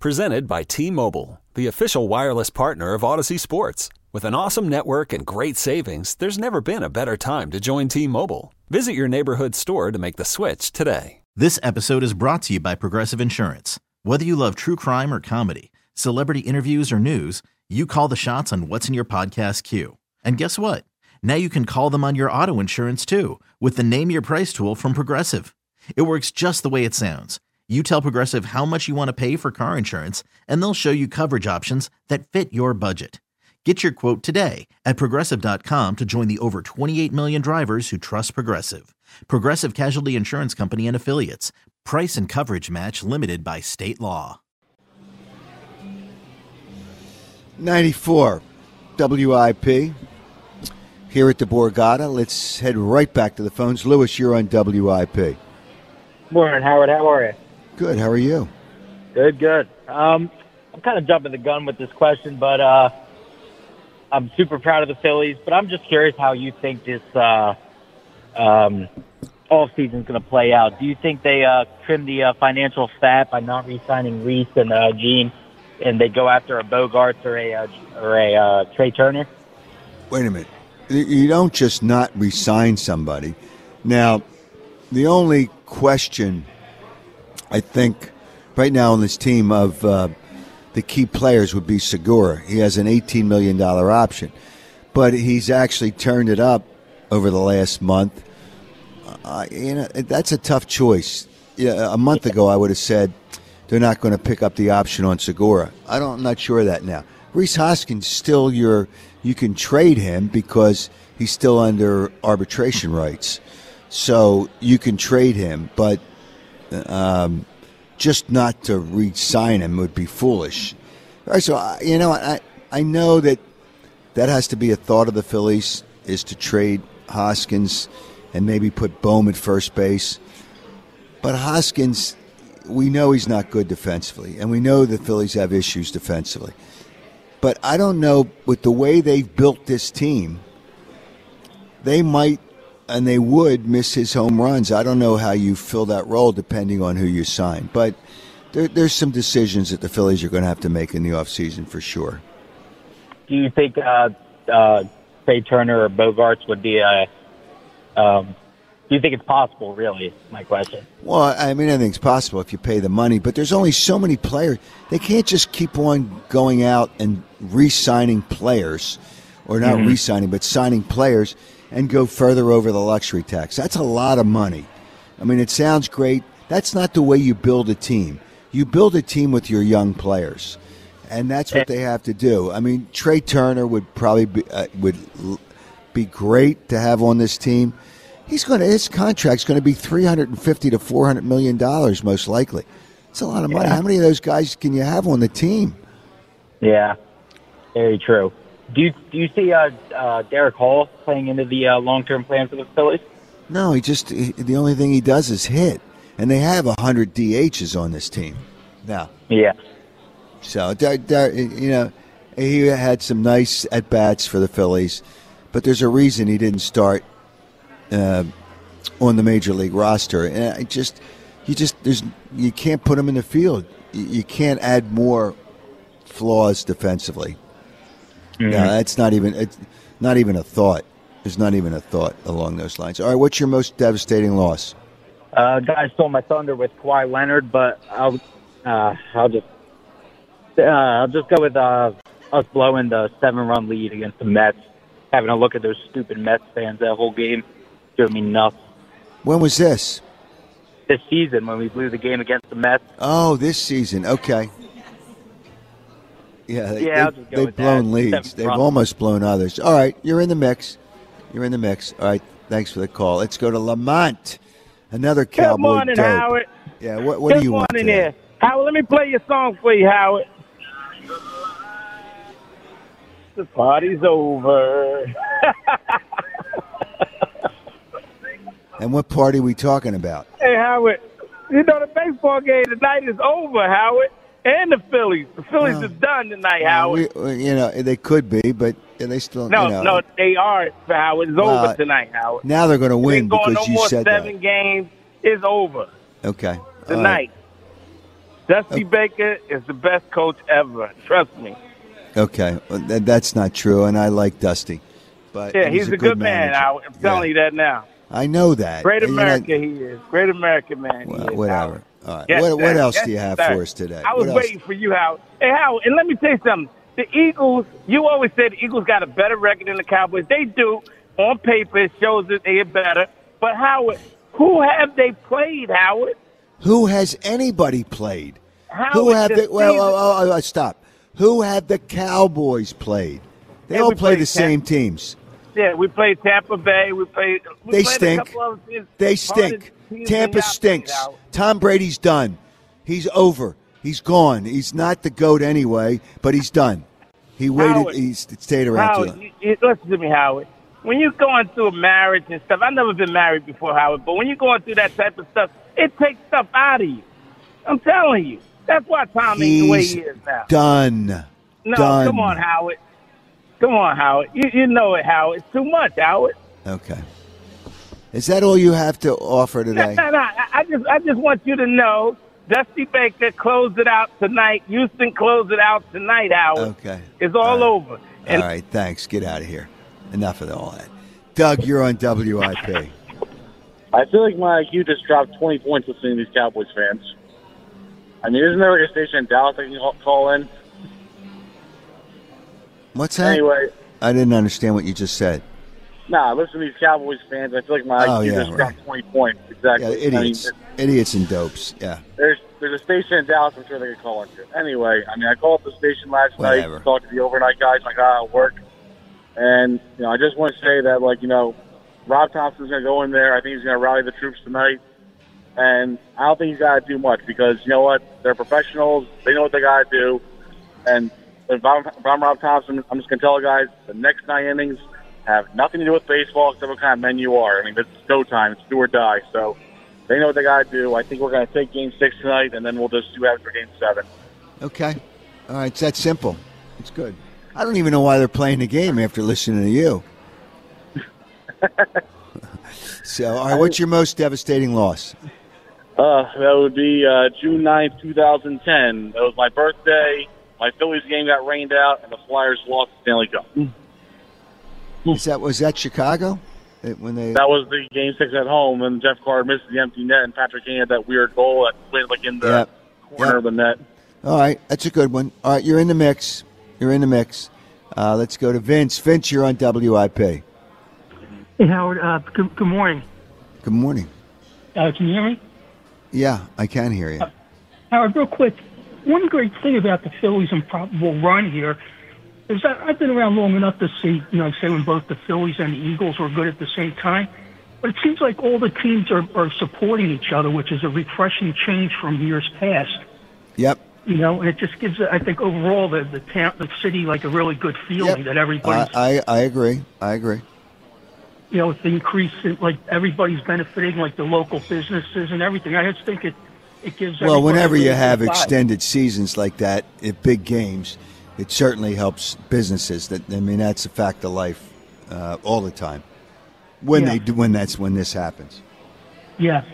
Presented by T-Mobile, the official wireless partner of Odyssey Sports. With an awesome network and great savings, there's never been a better time to join T-Mobile. Visit your neighborhood store to make the switch today. This episode is brought to you by Progressive Insurance. Whether you love true crime or comedy, celebrity interviews or news, you call the shots on what's in your podcast queue. And guess what? Now you can call them on your auto insurance too with the Name Your Price tool from Progressive. It works just the way it sounds. You tell Progressive how much you want to pay for car insurance, and they'll show you coverage options that fit your budget. Get your quote today at Progressive.com to join the over 28 million drivers who trust Progressive. Progressive Casualty Insurance Company and Affiliates. Price and coverage match limited by state law. 94 WIP here at the Borgata. Let's head right back to the phones. Lewis, you're on WIP. Morning, Howard. How are you? Good. How are you? Good. I'm kind of jumping the gun with this question, but I'm super proud of the Phillies. But I'm just curious how you think this offseason is going to play out. Do you think they trim the financial fat by not re-signing Reese and Gene, and they go after a Bogarts or a Trey Turner? Wait a minute. You don't just not re-sign somebody. Now, the only question, I think, right now on this team of the key players would be Segura. He has an $18 million option, but he's actually turned it up over the last month. That's a tough choice. A month ago, I would have said they're not going to pick up the option on Segura. I'm not sure of that now. Rhys Hoskins still you can trade him because he's still under arbitration rights. So you can trade him, but just not to re-sign him would be foolish. All right, so, I know that has to be a thought of the Phillies, is to trade Hoskins and maybe put Bohm at first base. But Hoskins, we know he's not good defensively, and we know the Phillies have issues defensively. But I don't know, with the way they've built this team, they might and they would miss his home runs. I don't know how you fill that role depending on who you sign. But there's some decisions that the Phillies are going to have to make in the offseason for sure. Do you think Trey Turner or Bogarts would be do you think it's possible, really, is my question? Well, I think it's possible if you pay the money, but there's only so many players. They can't just keep on going out and re-signing players, or not re-signing, but signing players, and go further over the luxury tax. That's a lot of money. It sounds great. That's not the way you build a team. You build a team with your young players, and that's what they have to do. Trey Turner would probably be great to have on this team. His contract's going to be $350 to $400 million most likely. It's a lot of money. How many of those guys can you have on the team? Yeah, very true. Do you see Derek Hall playing into the long-term plan for the Phillies? No, the only thing he does is hit, and they have 100 DHs on this team now. Yeah. So he had some nice at bats for the Phillies, but there's a reason he didn't start on the major league roster, and you can't put him in the field. You can't add more flaws defensively. No, that's not even a thought. There's not even a thought along those lines. All right, what's your most devastating loss? Guys stole my thunder with Kawhi Leonard, but I'll just go with us blowing the 7-run lead against the Mets. Having a look at those stupid Mets fans that whole game drove me nuts. When was this? This season, when we blew the game against the Mets. Oh, this season. Okay. Yeah, they've blown leads. They've almost blown others. All right, you're in the mix. All right, thanks for the call. Let's go to Lamont, another Cowboy. Good morning, dope. Howard. Yeah, what do you want today? Good morning, Howard, let me play your song for you, Howard. The party's over. And what party are we talking about? Hey, Howard, the baseball game tonight is over, Howard. And the Phillies. The Phillies is done tonight, Howard. They could be, but they still. No, they are, Howard. It's over tonight, Howard. Now they're going to win because you said that. No more 7 games. It's over. Okay. Tonight. Dusty Baker is the best coach ever. Trust me. Okay, well, that's not true, and I like Dusty. But Yeah, he's a good man. manager. I'm telling you that now. I know that. Great And, America he is. Great American man. Well, he is, whatever. Howard. All right. Yes, what sir. else Yes, do you have sir. for us today? I was What else? waiting for you, Howard. Hey, Howard, and let me tell you something. The Eagles, you always say the Eagles got a better record than the Cowboys. They do. On paper, it shows that they are better. But, Howard, who have they played, Howard? Who has anybody played? Howard, Who have this the well? season- Stop. Who have the Cowboys played? They all we play played the same teams. Yeah, we played Tampa Bay. We played They a stink. couple other teams. They stink. Teams Tampa than y'all stinks. played, Howard. Tom Brady's done. He's over. He's gone. He's not the GOAT anyway, but he's done. He waited. Howard, He stayed around too Howard, long. listen to me, Howard. When you're going through a marriage and stuff, I've never been married before, Howard, but when you're going through that type of stuff, it takes stuff out of you. I'm telling you. That's why Tom ain't the way He's he is now. done. No, done. come on, Howard. Come on, Howard. You know it, Howard. It's too much, Howard. Okay. Is that all you have to offer today? No. I just want you to know, Dusty Baker closed it out tonight. Houston closed it out tonight, Howard. Okay. It's all over. All right, thanks. Get out of here. Enough of all that. Doug, you're on WIP. I feel like my IQ just dropped 20 points listening to these Cowboys fans. I mean, isn't there a station in Dallas I can call in? What's that? Anyway, I didn't understand what you just said. listen to these Cowboys fans. I feel like my IQ just dropped 20 points. Exactly. Yeah, idiots. Idiots and dopes. Yeah. There's a station in Dallas I'm sure they could call into. Anyway, I mean, I called up the station last Whatever. night to talk to the overnight guys. Like, work. And, I just want to say that, Rob Thompson's going to go in there. I think he's going to rally the troops tonight. And I don't think he's got to do much because, you know what? They're professionals. They know what they got to do. And if I'm Rob Thompson, I'm just going to tell the guys the next 9 innings have nothing to do with baseball except what kind of men you are. I mean, it's go time. It's do or die. So they know what they got to do. I think we're going to take Game 6 tonight, and then we'll just do after Game 7. Okay. All right. It's that simple. It's good. I don't even know why they're playing the game after listening to you. So, all right, what's your most devastating loss? That would be June 9th, 2010. That was my birthday. My Phillies game got rained out, and the Flyers lost the Stanley Cup. Was that Chicago? When they That was the Game 6 at home, and Jeff Carter missed the empty net, and Patrick Kane had that weird goal that went in the corner of the net. All right, that's a good one. All right, you're in the mix. Let's go to Vince. Vince, you're on WIP. Hey, Howard. Good morning. Good morning. Can you hear me? Yeah, I can hear you. Howard, real quick, one great thing about the Phillies' improbable run here is that I've been around long enough to see, say when both the Phillies and the Eagles were good at the same time. But it seems like all the teams are supporting each other, which is a refreshing change from years past. Yep. And it just gives, I think, overall the city like a really good feeling that everybody's. I agree. With the increase in, everybody's benefiting, like the local businesses and everything. I just think it gives. Well, whenever you everybody have a vibe. extended seasons like that at big games, it certainly helps businesses. That's a fact of life all the time. When this happens. Yeah.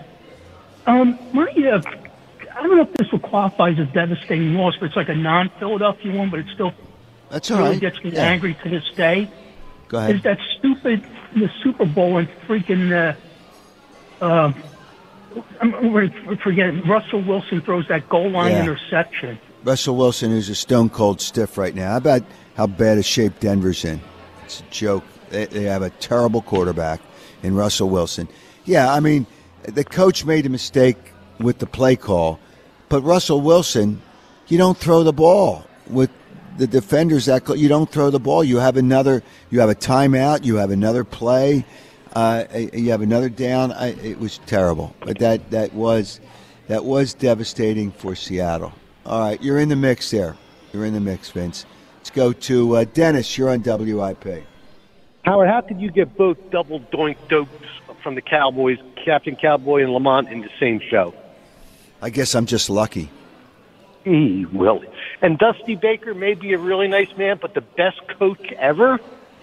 I don't know if this will qualify as a devastating loss, but it's like a non-Philadelphia one, but it still That's all really right. gets me angry to this day. Go ahead. Is that stupid the Super Bowl and freaking I'm forgetting Russell Wilson throws that goal line interception. Russell Wilson, who's a stone cold stiff right now. How about how bad a shape Denver's in? It's a joke. They have a terrible quarterback in Russell Wilson. Yeah, the coach made a mistake with the play call, but Russell Wilson, you don't throw the ball with the defenders. You don't throw the ball. You have a timeout. You have another play. You have another down. It was terrible, but that was devastating for Seattle. All right, you're in the mix there. You're in the mix, Vince. Let's go to Dennis. You're on WIP. Howard, how could you get both double doink dopes from the Cowboys, Captain Cowboy and Lamont, in the same show? I guess I'm just lucky. Really. And Dusty Baker may be a really nice man, but the best coach ever?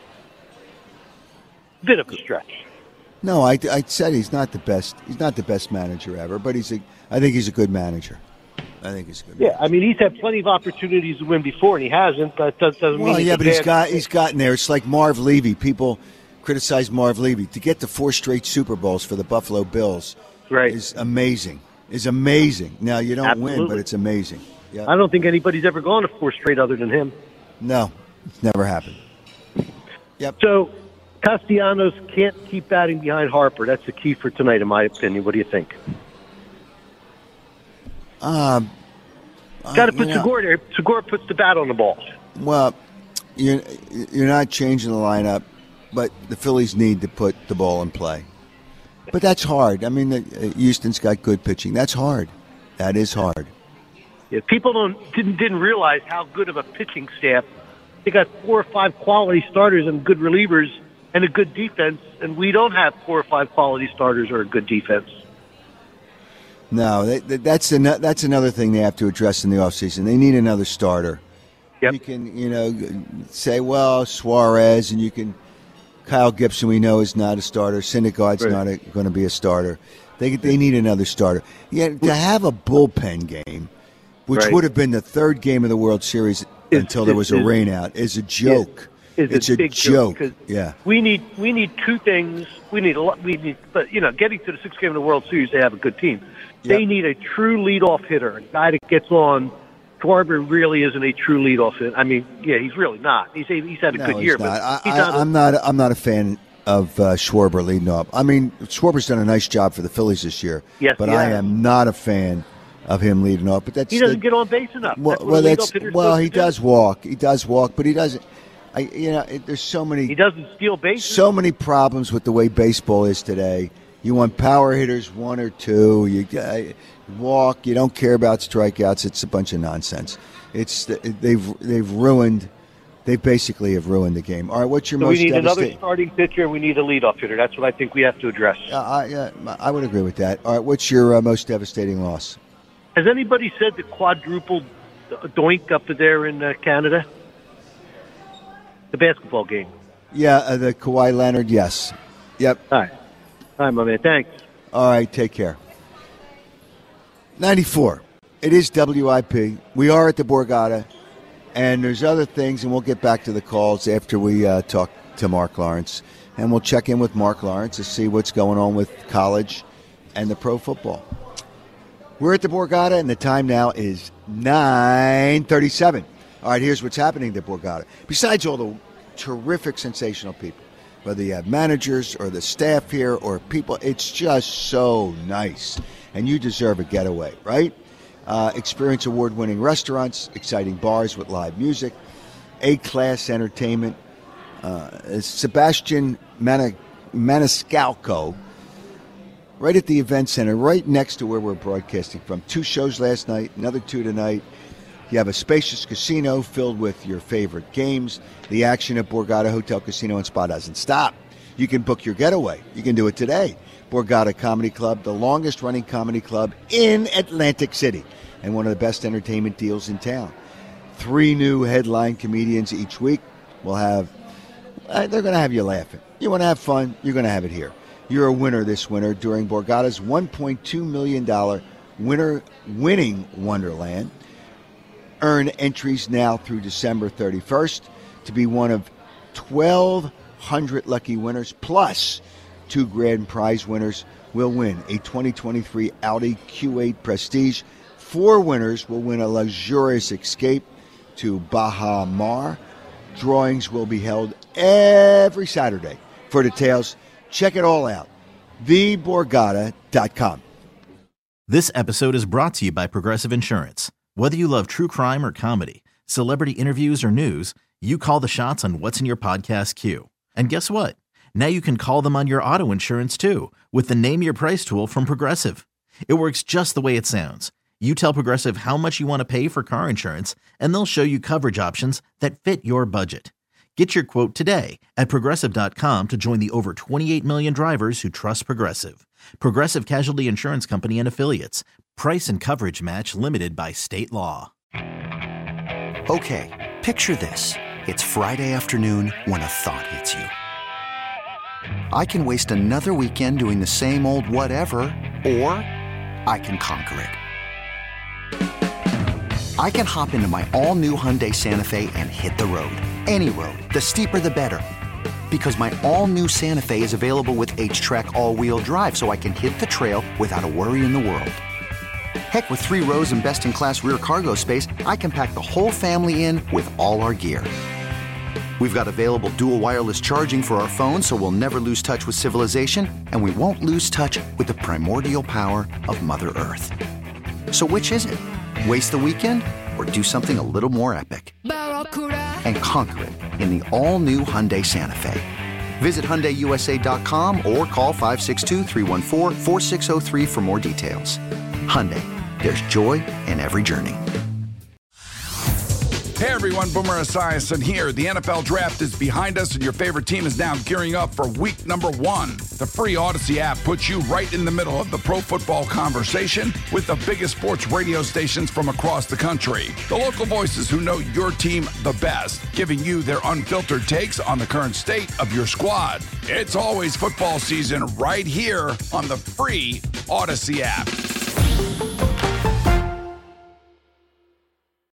Bit of a stretch. No, I said he's not the best. He's not the best manager ever, but I think he's a good manager. I think he's good. Yeah, I mean, he's had plenty of opportunities to win before, and he hasn't. But that doesn't mean. Well, yeah, but he's gotten there. It's like Marv Levy. People criticize Marv Levy to get to 4 straight Super Bowls for the Buffalo Bills. Right. Is amazing. Now you don't win, but it's amazing. Yep. I don't think anybody's ever gone to 4 straight other than him. No, it's never happened. Yep. So Castellanos can't keep batting behind Harper. That's the key for tonight, in my opinion. What do you think? Got to put Segura there. Segura puts the bat on the ball. Well, you're not changing the lineup, but the Phillies need to put the ball in play. But that's hard. I mean, Houston's got good pitching. That's hard. That is hard. Yeah, people didn't realize how good of a pitching staff. They got 4 or 5 quality starters and good relievers and a good defense, and we don't have 4 or 5 quality starters or a good defense. No, that's another thing they have to address in the offseason. They need another starter. Yep. You can, say, well, Suarez, and you can Kyle Gibson, we know, is not a starter. Syndergaard's not going to be a starter. They need another starter. Yeah, to have a bullpen game, which would have been the 3rd game of the World Series until there was a rainout, is a joke. It's a big joke. Yeah, we need 2 things. We need, but getting to the 6th game of the World Series, they have a good team. They need a true leadoff hitter, a guy that gets on. Schwarber really isn't a true leadoff hitter. I mean, yeah, he's really not. He's had a good year, but I'm not a fan of Schwarber leading off. I mean, Schwarber's done a nice job for the Phillies this year, but I am not a fan of him leading off. But he doesn't get on base enough. He does walk. He does walk, but he doesn't. There's so many. He doesn't steal bases. So many problems with the way baseball is today. You want power hitters, 1 or 2. You walk. You don't care about strikeouts. It's a bunch of nonsense. They basically have ruined the game. All right, what's your most we need another starting pitcher, and we need a leadoff hitter. That's what I think we have to address. I would agree with that. All right, what's your most devastating loss? Has anybody said the quadruple doink up there in Canada? The basketball game. Yeah, the Kawhi Leonard, yes. Yep. All right, my man. Thanks. All right, take care. 94. It is WIP. We are at the Borgata, and there's other things, and we'll get back to the calls after we talk to Mark Lawrence, and we'll check in with Mark Lawrence to see what's going on with college and the pro football. We're at the Borgata, and the time now is 9:37. All right, here's what's happening at the Borgata. Besides all the terrific, sensational people, whether you have managers or the staff here or people, it's just so nice. And you deserve a getaway, right? Experience award-winning restaurants, exciting bars with live music, A-class entertainment. Sebastian Maniscalco, right at the event center, right next to where we're broadcasting from. 2 shows last night, another 2 tonight. You have a spacious casino filled with your favorite games. The action at Borgata Hotel, Casino, and Spa doesn't stop. You can book your getaway. You can do it today. Borgata Comedy Club, the longest-running comedy club in Atlantic City, and one of the best entertainment deals in town. 3 new headline comedians each week. They're going to have you laughing. You want to have fun, you're going to have it here. You're a winner this winter during Borgata's $1.2 million winning Wonderland. Earn entries now through December 31st to be one of 1,200 lucky winners, plus 2 grand prize winners will win a 2023 Audi Q8 Prestige. 4 winners will win a luxurious escape to Baja Mar. Drawings will be held every Saturday. For details, check it all out. TheBorgata.com. This episode is brought to you by Progressive Insurance. Whether you love true crime or comedy, celebrity interviews or news, you call the shots on what's in your podcast queue. And guess what? Now you can call them on your auto insurance too with the Name Your Price tool from Progressive. It works just the way it sounds. You tell Progressive how much you want to pay for car insurance, and they'll show you coverage options that fit your budget. Get your quote today at Progressive.com to join the over 28 million drivers who trust Progressive. Progressive Casualty Insurance Company and Affiliates. Price and coverage match limited by state law. Okay, picture this. It's Friday afternoon when a thought hits you. I can waste another weekend doing the same old whatever, or I can conquer it. I can hop into my all-new Hyundai Santa Fe and hit the road. Any road. The steeper, the better. Because my all-new Santa Fe is available with H-Track all-wheel drive, so I can hit the trail without a worry in the world. Heck, with 3 rows and best-in-class rear cargo space, I can pack the whole family in with all our gear. We've got available dual wireless charging for our phones, so we'll never lose touch with civilization, and we won't lose touch with the primordial power of Mother Earth. So which is it? Waste the weekend or do something a little more epic? And conquer it in the all-new Hyundai Santa Fe. Visit HyundaiUSA.com or call 562-314-4603 for more details. Hyundai, there's joy in every journey. Hey everyone, Boomer Esiason here. The NFL Draft is behind us and your favorite team is now gearing up for week number 1. The free Odyssey app puts you right in the middle of the pro football conversation with the biggest sports radio stations from across the country. The local voices who know your team the best, giving you their unfiltered takes on the current state of your squad. It's always football season right here on the free Odyssey app.